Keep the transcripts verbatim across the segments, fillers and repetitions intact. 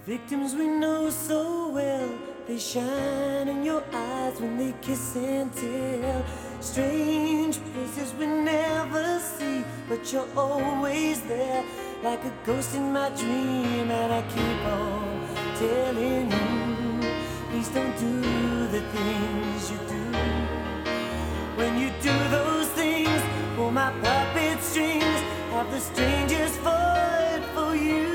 Victims we know so well, they shine in your eyes when they kiss and tell. Strange places we never see, but you're always there, like a ghost in my dream. And I keep on telling you, please don't do the things you do. When you do those things, pull my puppet strings, have the strangers fight for you.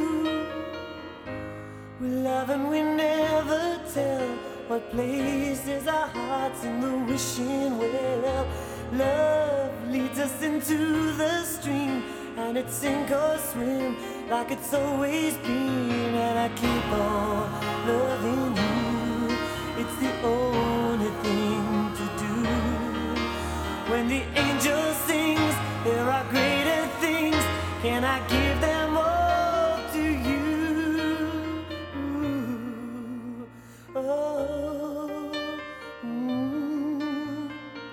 We love and we never tell what places our hearts in the wishing well. Love leads us into the stream, and it's sink or swim like it's always been. And I keep on loving you, it's the only thing to do. When the angel sings, there are greater things. Can I give them all to you? Ooh, oh, mm.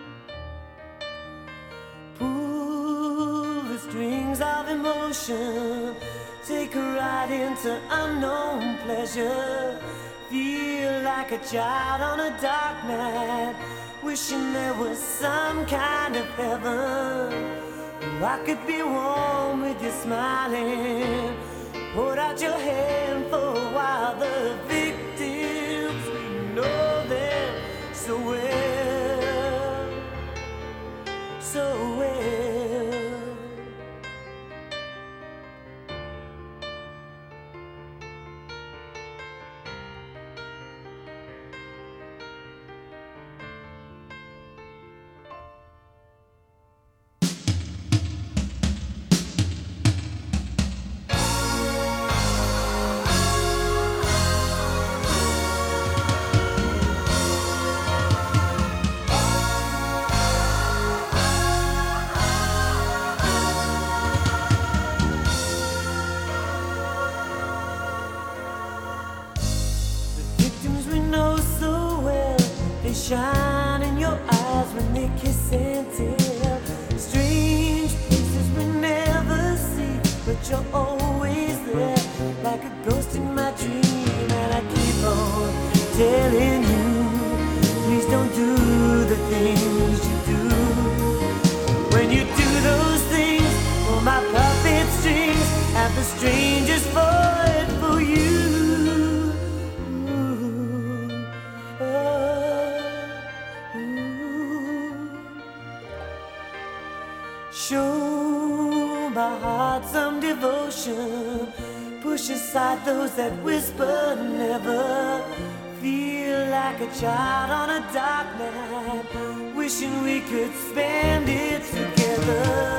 Pull the strings of emotion, take a ride into unknown pleasure. Feel like a child on a dark night, wishing there was some kind of heaven. Oh, I could be warm with you smiling. Hold out your hand for a while. The victims, we know them so well, so well. Shine in your eyes when they kiss and tell. Strange places we never see, but you're always there, like a ghost in my dream. And I keep on telling you, please don't do the things you do. When you do those things, pull my puppet strings, have the strangers fight for you. Show my heart some devotion, push aside those that whisper never. Feel like a child on a dark night, wishing we could spend it together.